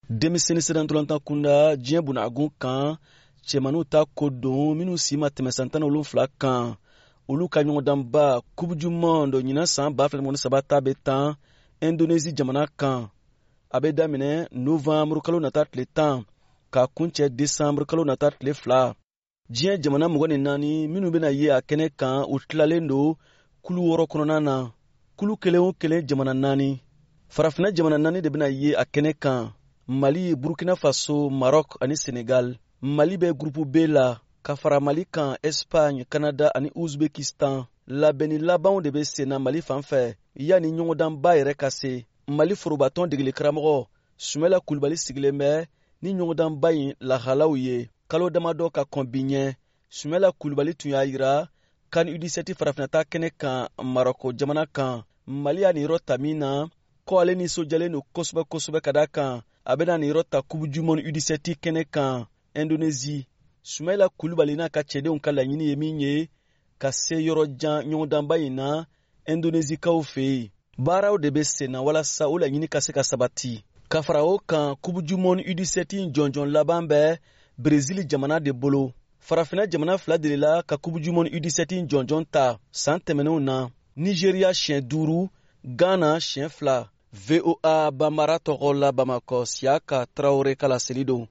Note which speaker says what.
Speaker 1: Denmisɛnnin sɛbɛntolantan kunda diɲɛ bunaagun kan cɛmanninw ta ko don minnu si ma tɛmɛ san 17 kan olu ka ɲɔgɔndanba coupe du monde ɲinan san 2013 ta bɛ tan Indonésie jamana kan. A bɛ daminɛ novembre kalo nata tile 10 ka kuncɛ décembre kalo nata tile 2. Diɲɛ jamana 24 minnu bɛna ye a kɛnɛ kan u tilalen don kulu 6 kɔnɔna na. Kulu kelen o kelen jamana 4. Farafinna jamana 4 de bɛna ye a kɛnɛ kan. Mali, Burkina Faso, Maroc ani Senegal. Mali bɛ groupe B la ka fara Mali kan Espagne, Canada ani Uzbekistan. Labɛnni labanw de bɛ senna Mali fan fɛ yanni ɲɔgɔndanba yɛrɛ ka se. Mali forobatɔn degeli karamɔgɔ Sumala Kulibali sigilen bɛ ni ɲɔgɔndanba in lahalaw ye. Kalo damadɔ ka kɔn bi ɲɛ, Sumala Kulibali tun y'a jira CAN U17 farafinata kɛnɛ kan Maroc jamana kan. Mali y'a nin yɔrɔ ta min na ko ale nisɔndiyalen don kosɛbɛ ka da kan a bɛna nin yɔrɔ ta coupe du monde U17 kɛnɛ kan Indonésie. Sumala Kulibali n'a ka cɛdenw ka laɲini ye min ye ka se yɔrɔ jan ɲɔgɔndanba in na Indonésie kaw fɛ yen. Baaraw de bɛ senna walasa o laɲini ka se ka sabati. Ka fara o kan coupe du monde U17 jɔnjɔn laban bɛ Brésil jamana de bolo. Farafinna jamana 2 delila ka coupe du monde U17 jɔnjɔn ta san tɛmɛnenw na. Nigeria siɲɛ 5, Ghana siɲɛ 2. VOA Bambara tɔgɔ la Bamakɔ, Siaka Traoré ka laseli don.